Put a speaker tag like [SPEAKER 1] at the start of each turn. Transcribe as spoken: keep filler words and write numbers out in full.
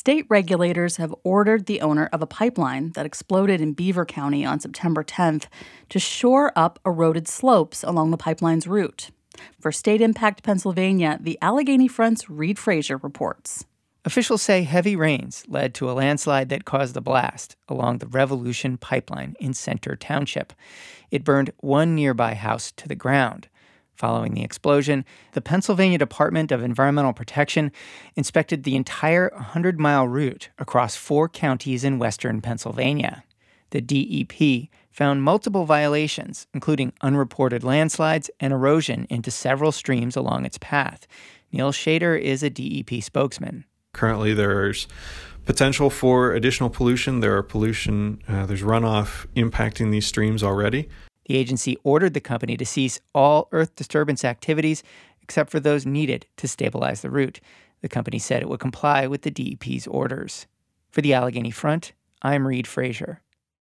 [SPEAKER 1] State regulators have ordered the owner of a pipeline that exploded in Beaver County on September tenth to shore up eroded slopes along the pipeline's route. For State Impact Pennsylvania, the Allegheny Front's Reed Frazier reports.
[SPEAKER 2] Officials say heavy rains led to a landslide that caused the blast along the Revolution Pipeline in Center Township. It burned one nearby house to the ground. Following the explosion, the Pennsylvania Department of Environmental Protection inspected the entire one hundred mile route across four counties in western Pennsylvania. The D E P found multiple violations, including unreported landslides and erosion into several streams along its path. Neil Shader is a D E P spokesman.
[SPEAKER 3] Currently, there's potential for additional pollution. There are pollution, uh, there's runoff impacting these streams already.
[SPEAKER 2] The agency ordered the company to cease all earth disturbance activities except for those needed to stabilize the route. The company said it would comply with the D E P's orders. For the Allegheny Front, I'm Reed Frazier.